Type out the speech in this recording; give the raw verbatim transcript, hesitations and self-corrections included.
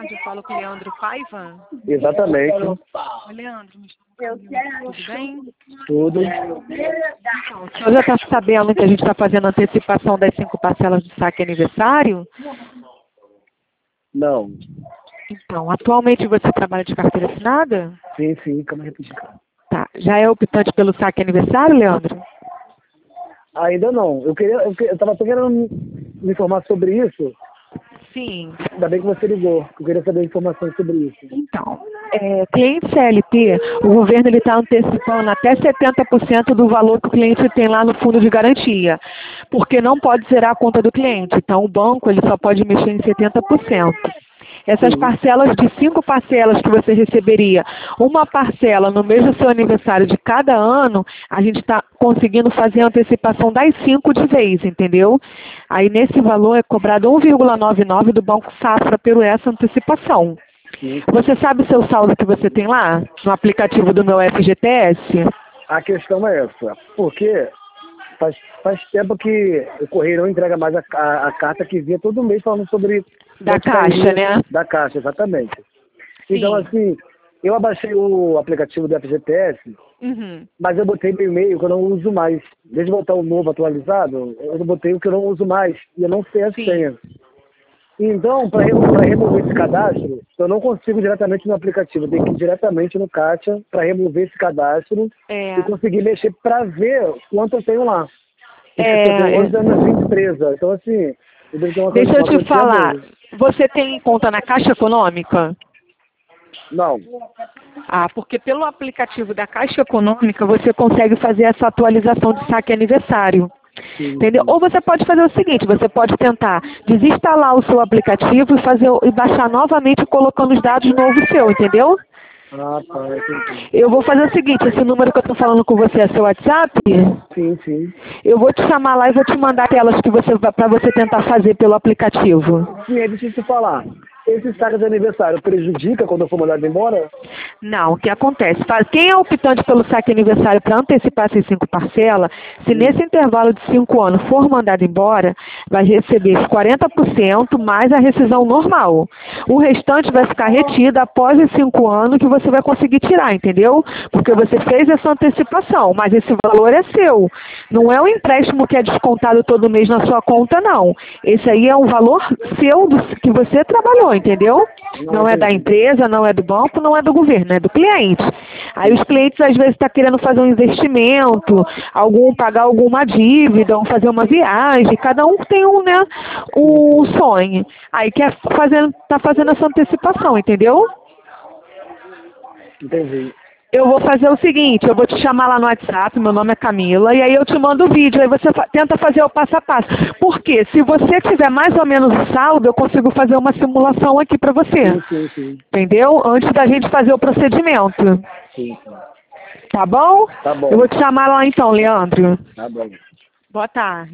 tarde, eu falo com o Leandro Paiva. Exatamente. Oi, Leandro, me chamo Camila. Tudo bem? Tudo. Então, o senhor já está sabendo que a gente está fazendo antecipação das cinco parcelas do saque aniversário? Não. Então, atualmente você trabalha de carteira assinada? Sim, sim, calma aí, rapidinho. Tá. Já é optante pelo saque aniversário, Leandro? Ainda não. Eu queria, eu, que- eu tava só querendo me me informar sobre isso. Sim. Ainda bem que você ligou. Eu queria saber informações sobre isso. Então, é, cliente C L T, o governo está antecipando até setenta por cento do valor que o cliente tem lá no fundo de garantia, porque não pode zerar a conta do cliente. Então, o banco ele só pode mexer em setenta por cento. Essas Sim. parcelas de cinco parcelas que você receberia, uma parcela no mês do seu aniversário de cada ano, a gente está conseguindo fazer a antecipação das cinco de vez, entendeu? Aí nesse valor é cobrado um vírgula noventa e nove do Banco Safra por essa antecipação. Sim. Você sabe o seu saldo que você tem lá no aplicativo do meu F G T S? A questão é essa. Porque faz, faz tempo que o Correio não entrega mais a, a, a carta que via todo mês falando sobre... Da quanto Caixa, caía- né? Da Caixa, exatamente. Então, Sim. assim, eu abaixei o aplicativo do F G T S, Uhum. mas eu botei meu e-mail que eu não uso mais. Desde botar o novo atualizado, eu botei o que eu não uso mais. E eu não sei a Sim. senha. Então, para remover esse cadastro, eu não consigo diretamente no aplicativo. Eu tenho que ir diretamente no Kátia para remover esse cadastro É. e conseguir mexer para ver quanto eu tenho lá. Porque É, eu tenho onze anos de empresa. Então, assim, eu devo ter uma, Deixa eu uma te quantia falar, boa. você tem conta na Caixa Econômica? Não. Ah, porque pelo aplicativo da Caixa Econômica você consegue fazer essa atualização de saque aniversário. Sim, Entendeu? sim. Ou você pode fazer o seguinte, você pode tentar desinstalar o seu aplicativo e fazer e baixar novamente colocando os dados novos seu, entendeu? Ah, tá, entendi. Eu vou fazer o seguinte, esse número que eu estou falando com você é seu WhatsApp? Sim, sim. Eu vou te chamar lá e vou te mandar telas que você para você tentar fazer pelo aplicativo. Sim, é difícil falar. Esse saque de aniversário prejudica quando eu for mandado embora? Não, o que acontece? Faz- Quem é optante pelo saque aniversário para antecipar essas cinco parcelas, se Sim. nesse intervalo de cinco anos for mandado embora, vai receber os quarenta por cento mais a rescisão normal. O restante vai ficar retido após os cinco anos que você vai conseguir tirar, entendeu? Porque você fez essa antecipação, mas esse valor é seu. Não é um empréstimo que é descontado todo mês na sua conta, não. Esse aí é um valor seu do, que você trabalhou, entendeu? Não, Não é da entendi. empresa, não é do banco, não é do governo, é do cliente. Aí os clientes às vezes estão querendo fazer um investimento, algum pagar alguma dívida, ou fazer uma viagem, cada um tem um, né, um sonho. Aí quer fazer, tá fazendo essa antecipação, entendeu? Entendi. Eu vou fazer o seguinte, eu vou te chamar lá no WhatsApp, meu nome é Camila, e aí eu te mando o vídeo, aí você fa- tenta fazer o passo a passo. Porque se você tiver mais ou menos o saldo, eu consigo fazer uma simulação aqui para você. Sim, sim, sim. Entendeu? Antes da gente fazer o procedimento. Sim, sim. Tá bom? Tá bom. Eu vou te chamar lá então, Leandro. Tá bom. Boa tarde.